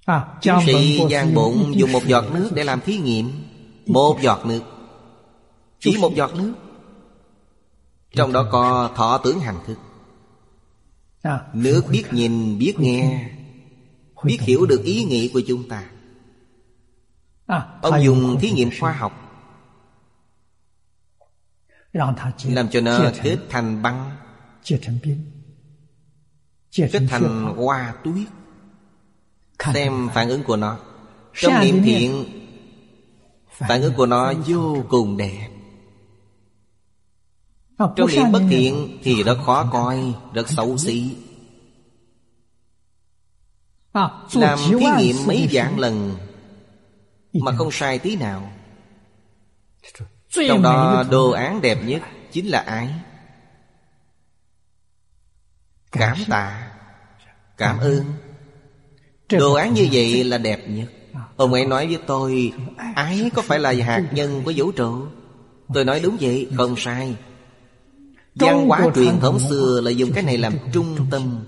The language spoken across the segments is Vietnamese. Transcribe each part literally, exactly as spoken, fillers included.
Tiến sĩ Giang Bộn dùng một giọt nước để làm thí nghiệm. Một giọt nước, chỉ một giọt nước, trong đó có thọ tưởng hành thức. Nước biết nhìn, biết nghe, biết hiểu được ý nghĩ của chúng ta. Ông dùng thí nghiệm khoa học làm cho nó kết thành băng, kết thành hoa tuyết. Xem phản ứng của nó. Trong niệm thiện, phản ứng của nó vô cùng đẹp. Trong niệm bất thiện thì rất khó coi, rất xấu xí. Làm thí nghiệm mấy vạn lần mà không sai tí nào. Trong đó đồ án đẹp nhất chính là ái. Cảm tạ, cảm ơn. Đồ án như vậy là đẹp nhất. Ông ấy nói với tôi, ái có phải là hạt nhân của vũ trụ? Tôi nói đúng vậy, không sai. Văn hóa truyền thống xưa là dùng cái này làm trung tâm.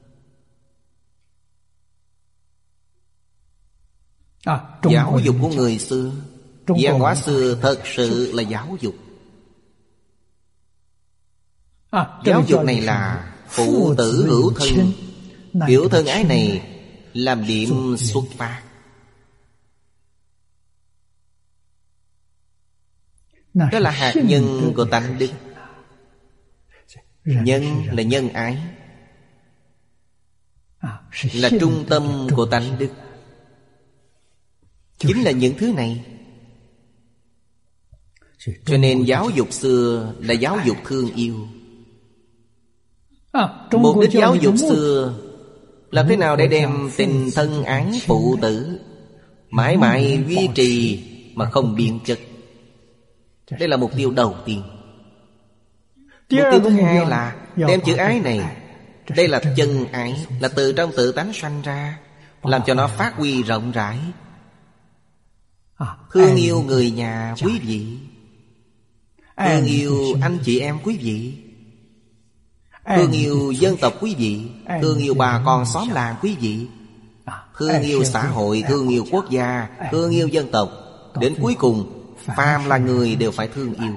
Giáo dục của người xưa, văn hóa xưa thật sự là giáo dục. Giáo dục này là phụ tử hữu thân. Kiểu thân ái này làm điểm xuất phát. Đó là hạt nhân của tánh đức. Nhân là nhân ái, là trung tâm của tánh đức. Chính là những thứ này. Cho nên giáo dục xưa là giáo dục thương yêu. Mục đích giáo dục xưa làm thế nào để đem tình thân ái phụ tử mãi mãi duy trì mà không biến chất. Đây là mục tiêu đầu tiên. Mục tiêu thứ hai là đem chữ ái này, đây là chân ái, là từ trong tự tánh sanh ra, làm cho nó phát huy rộng rãi. Thương yêu người nhà quý vị, thương yêu anh chị em quý vị, thương yêu dân tộc quý vị, thương yêu bà con xóm làng quý vị, thương yêu xã hội, thương yêu quốc gia, thương yêu dân tộc. Đến cuối cùng, phàm là người đều phải thương yêu.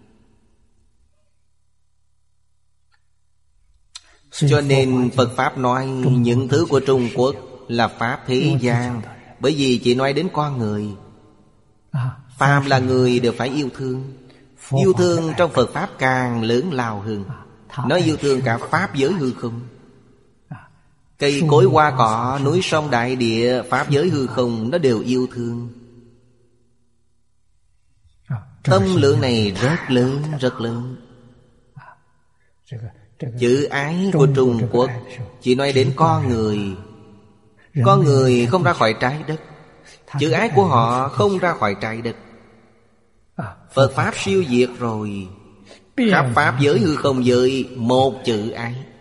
Cho nên Phật Pháp nói những thứ của Trung Quốc là Pháp thế gian, bởi vì chỉ nói đến con người. Phàm là người đều phải yêu thương. Yêu thương trong Phật Pháp càng lớn lao hơn. Nó yêu thương cả Pháp giới hư không. Cây cối hoa cỏ, núi sông đại địa, Pháp giới hư không, nó đều yêu thương. Tâm lượng này rất lớn, rất lớn. Chữ ái của Trung Quốc chỉ nói đến con người. Con người không ra khỏi trái đất. Chữ ái của họ không ra khỏi trái đất. Phật Pháp siêu diệt rồi, khắp Pháp giới hư không giới một chữ ái.